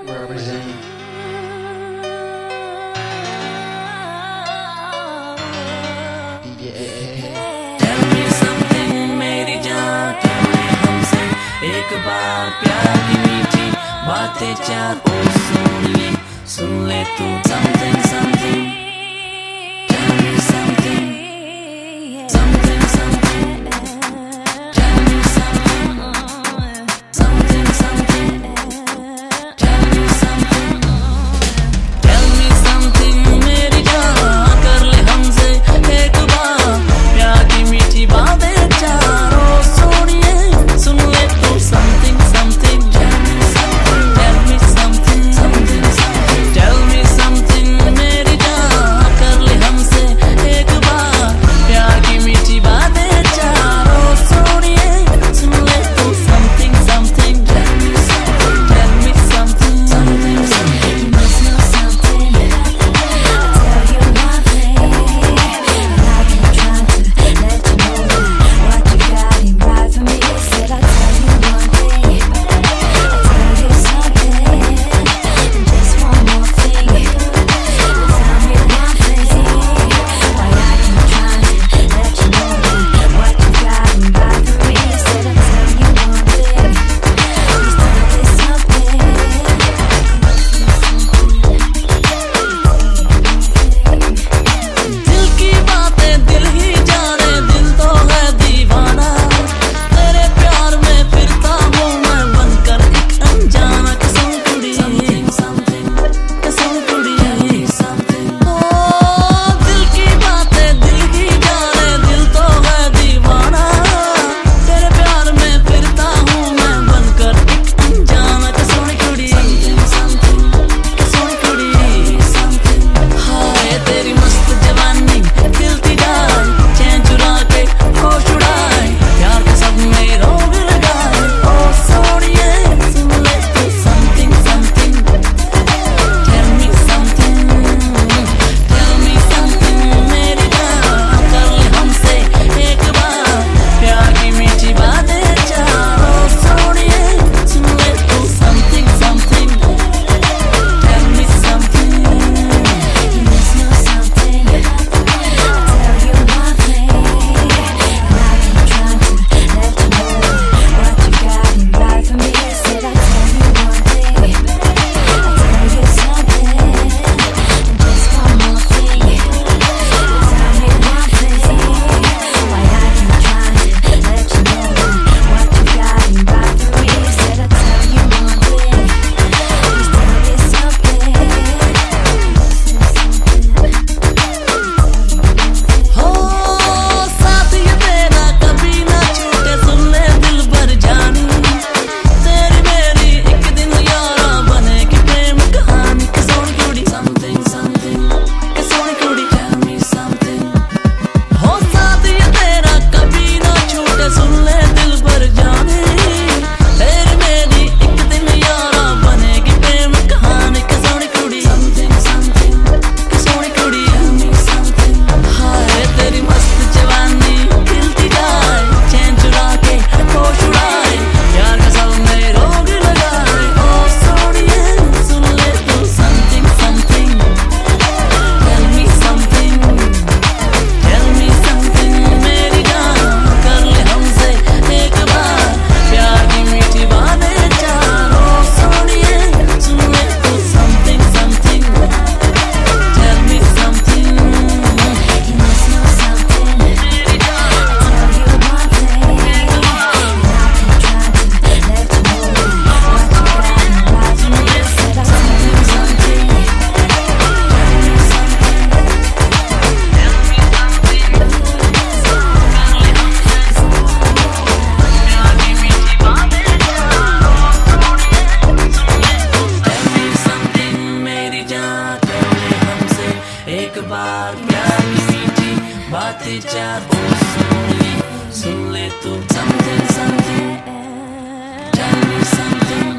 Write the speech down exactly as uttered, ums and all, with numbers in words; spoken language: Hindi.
represent. Tell me something मेरी जान, tell me हमसे एक बार प्यार की मीठी बातें चार ओ सोनिए सुन ले तू something something. Tell me something something something. Tell me something something something. Tell me something tell me something मेरी जान, कर ले हमसे एक बार प्यार की मीठी बातें चार ओ सोनिए सुन ले तू something something. Tell me something tell me something something something. Tell me something मेरी जान, कर ले हमसे एक बार प्यार की मीठी बातें चार ओ सोनिए सुन ले तू something something. Tell me something tell me something something something. You must know something. I'll tell you one thing, and I've been trying to let you know that what you got ain't right for me. Said I'll tell you one thing, I'll tell you something, and just one more thing. Tell me one thing, why I keep trying to let you know that what you got ain't right for me. Said I'll tell you one thing, please tell me something. दिल की बातें दिल ही जाने, दिल तो है दीवाना तेरे प्यार में फिरता हूँ मैं बनकर एक अनजाना. कसम कुड़ी कसम कुड़ी ओ दिल की बातें दिल ही जाने, दिल तो है दीवाना तेरे प्यार में फिरता हूँ मैं बनकर एक अनजाना. कसम कुड़ी कसम कुड़ी हाय तेरी मस्त जवानी खिलती जाए, चैन चुरा के होश उड़ाए, प्यार के सब में रोग लगाए ओ सोनिए सुन ले तू something something. Tell me something tell me something मेरी जान, कर ले हमसे एक बार प्यार की मीठी बातें चार ओ सोनिए सुन ले तू something something. Tell me something You must know something. I'll tell you one thing, and I've been trying to let you know that what you got ain't right for me. Said I'll tell you one thing, I'll tell you something, and just one more thing. Tell me one thing, why I keep trying to let you know that what you got ain't right for me. Said I'll tell you one thing, please tell me something. हो साथ ये तेरा कभी ना छूटे, सुन ले दिल भर जानी तेरी मेरी एक दिन यारा बनेगी प्रेम कहानी. कसौनी कुड़ी something something कसौनी कुड़ी tell me something. हो साथ ये तेरा कभी ना छूटे, सुन ले दिल भर जानी तेरी मेरी एक दिन यारा बनेगी प्रेम कहानी. कसौनी कुड़ी something something कसौनी कुड़ी tell me something. हाय तेरी मस्त जवानी खिलती जाए, चैन चुरा के होश उड़ाए, प्यार का सब में रोग लगाए ओ सोनिए सुन ले तू something something. Tell me something tell me something मेरी जान, कर ले हमसे एक बार प्यार की मीठी बातें चार ओ सोनिए सुन ले तू something something. Tell me something You must know something. मेरी जान, I'll tell you one thing, and I've been trying to let you know that what you got ain't right for me. Said I'll tell you something. tell me something tell me something. कर ले हमसे प्यार की मीठी बातें चार ओ सोनिए सुन ले तू tell me something मेरी जान, कर ले हमसे एक बार प्यार की मीठी बातें चार ओ सोनिए सुन ले तू something something. Tell me something